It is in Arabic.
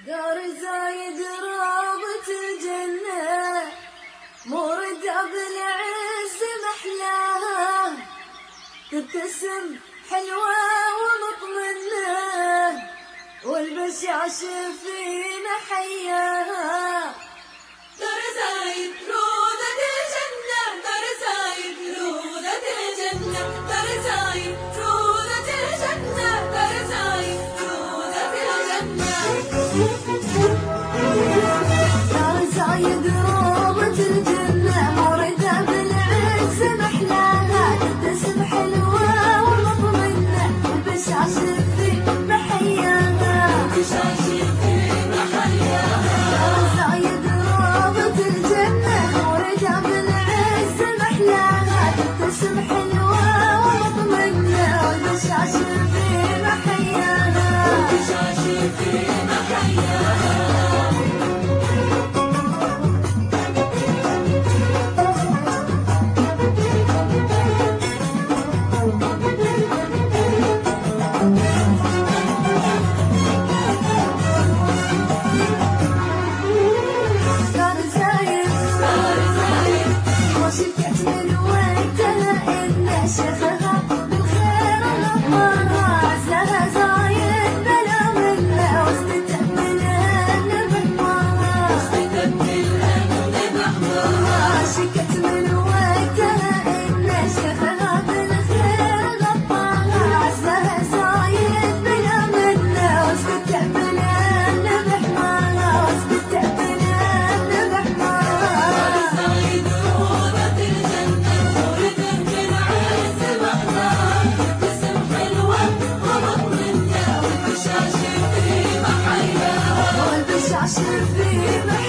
دار زايد رابط الجنة، موردة بالعز محلاها، تبتسم حلوة ومطمنة، والبشاش في محياها. دار زايد روضة الجنة، دار زايد روضة الجنة، دار زايد روضة الجنة، دار زايد روضة الجنة. دار زايد روضة الجنة، موردة بالعز محلاها، تبتسم حلوة ومطمنة، والبشاش في محياها. البشاش في محياها. دار زايد روضة الجنة، موردة بالعز محلاها، تبتسم حلوة ومطمنة، والبشاش في محياها. البشاش في محياها. شيخها بالخير ونظرها، عزها زايد بلا منه، واستتقبلها بحمرها. شكت من وقتها إن شيخها بالخير غطاها، عزها زايد بلا منه، واستتقبلها بحمرها، واستتقبلها بحمرها. زايد روضة الجنة، موردة بالعز محلاها، تبتسم حلوة ومطمنة، والبشاش في محياها. والبشاش في محياها.